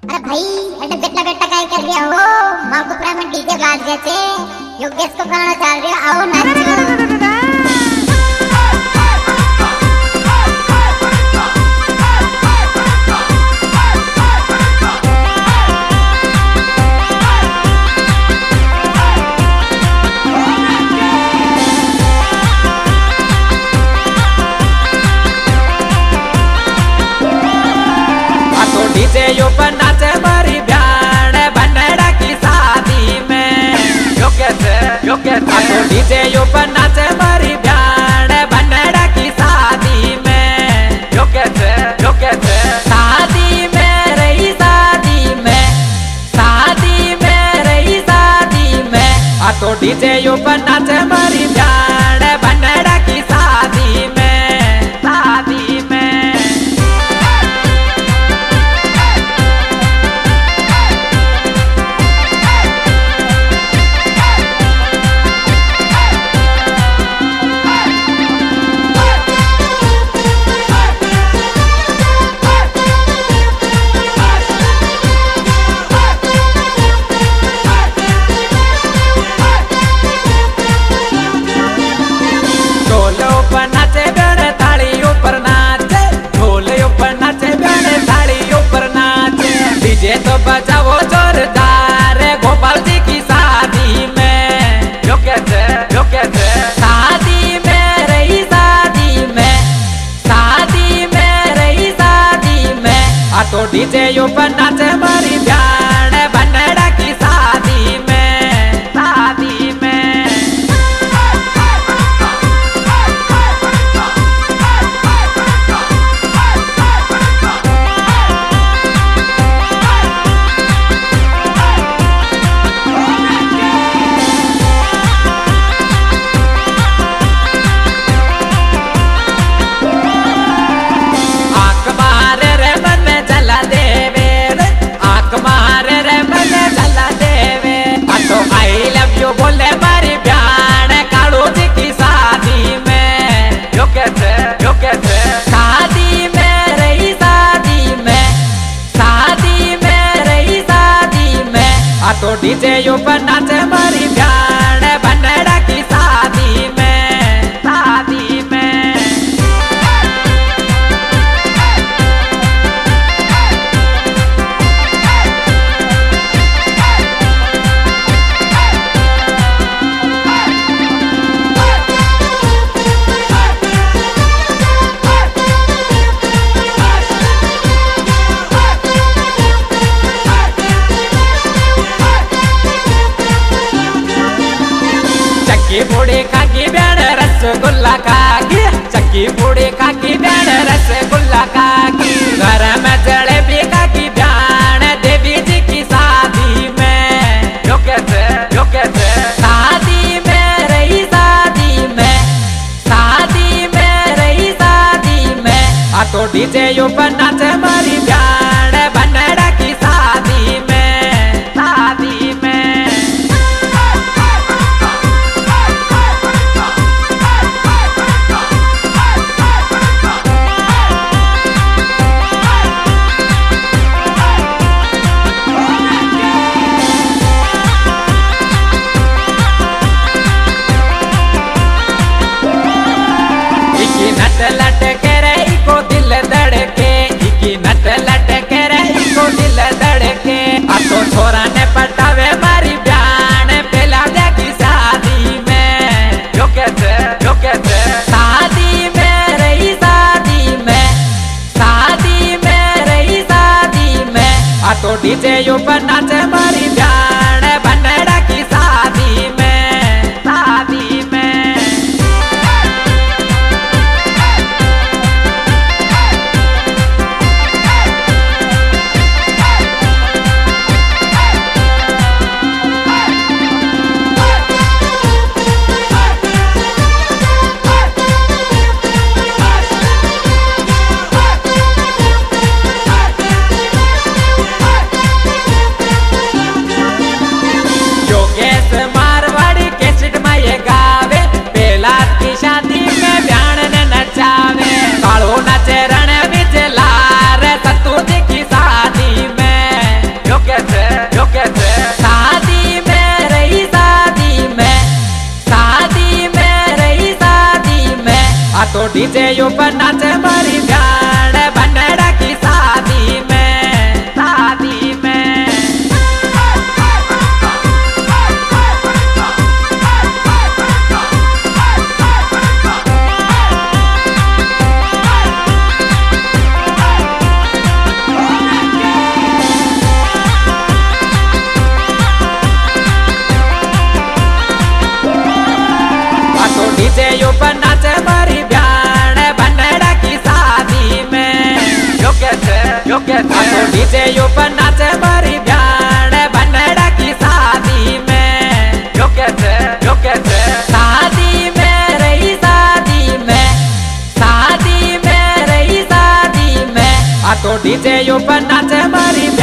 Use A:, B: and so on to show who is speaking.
A: अरे भाई એટલે બેટલા બેટલા કાઈ कर રહ્યા हो માગુપરા में डीजे बाज रहे थे योगेश को गाना चल रहा आओ नाचो
B: डीजे यो पर नाचे मारी ब्याण बनड़ा की शादी में यो कहते तो डीजे यो पर नाचे मारी ब्याण बनड़ा की शादी में यो कहते शादी में रही शादी में रही शादी में आ तो डीजे यो पर नाचे मारी ब्याण बनड़ा की शादी में तो बजाओ जोरदार गोपाल जी की शादी में यो कहते शादी में रही शादी में रही शादी में आ तो डीजे यो पर नाचे मारी ब्याण बनड़ा की शादी में बोले मारी ब्याण कालू जी की शादी में यो कहते शादी में रही शादी में रही शादी में आ तो डीजे यो पर नाचे मारी ब्याण बनड़ा की शादी में चक्की बूढ़े खाकी ब्याण रसगुल्ला खाकी चक्की बूढ़े खाकी ब्याण रसगुल्ला खाकी घर में जलेबी खाकी ब्याण देवी जी की शादी में यो कहते शादी में रही शादी में रही शादी में आ तो डीजे यो पर नाचे मारी ब्याण बनड़ा की शादी में लटके रही को दिल धड़के नट लटके रही को दिल धड़के आ तो छोरा ने पटावे मारी ब्याण पहला दे की शादी में यो कहते शादी में रही शादी में रही शादी में आ तो डीजे यो पर नाचे मारी ब्याण बनड़ा की शादी में डीजे ऊपर नाचे मारी ब्याण बनड़ा की शादी में, शादी में। डीजे ऊपर नाचे मारी ब्याण बनड़ा की शादी में, योग्य डीजे ऊपर नाचे मारी ब्याण बनड़ा की शादी में, योग्य शादी में रही, शादी में, शादी में रही, शादी में। आ तो डीजे ऊपर नाचे मारी